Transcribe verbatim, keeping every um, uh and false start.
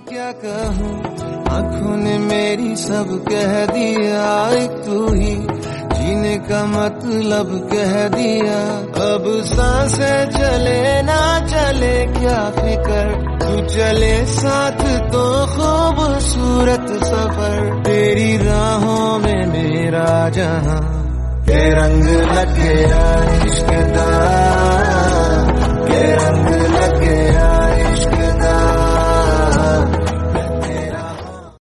क्या कहूँ, आंखों ने मेरी सब कह दिया, एक तू ही जीने का मतलब कह दिया। अब सांसें चले ना चले क्या फिकर, तू चले साथ तो खूबसूरत सफर। तेरी राहों में मेरा जहां के रंग लगे आए।